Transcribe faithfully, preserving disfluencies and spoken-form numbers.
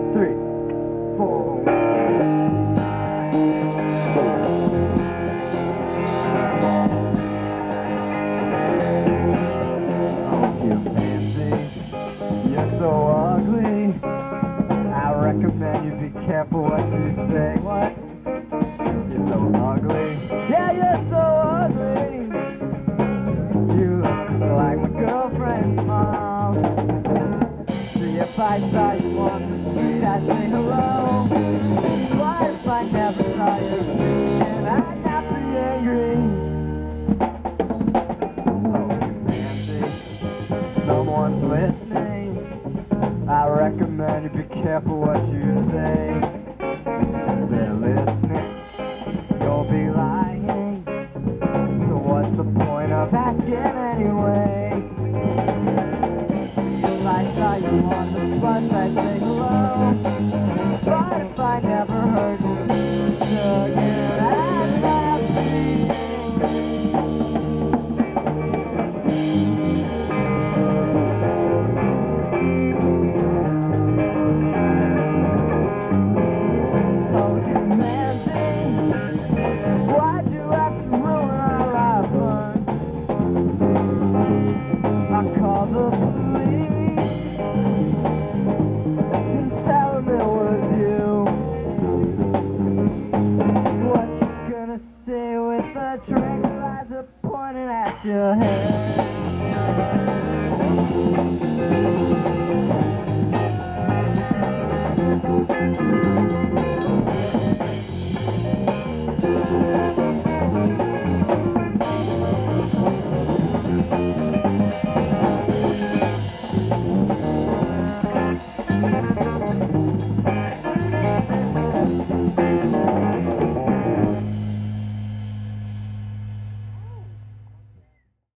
three, four. Oh, you fancy, you're so ugly. I recommend you be careful what you say. What? You're so ugly. Yeah, you're so ugly. You look just like my girlfriend's mom. See, if I saw you on the street, I'd say hello. What if I never saw you? And I'd not be angry. Oh, you fancy, someone's listening. I recommend you be careful what you say. They're listening, you'll be lying. So what's the point of asking anyway? If I saw you on the bus, I'd say hello. But if I never heard you again, I'd not be so demanding. Why'd you have to ruin our life fun? I call the police and tell them it was you. What you gonna say with a tranquilizer pointing at your head?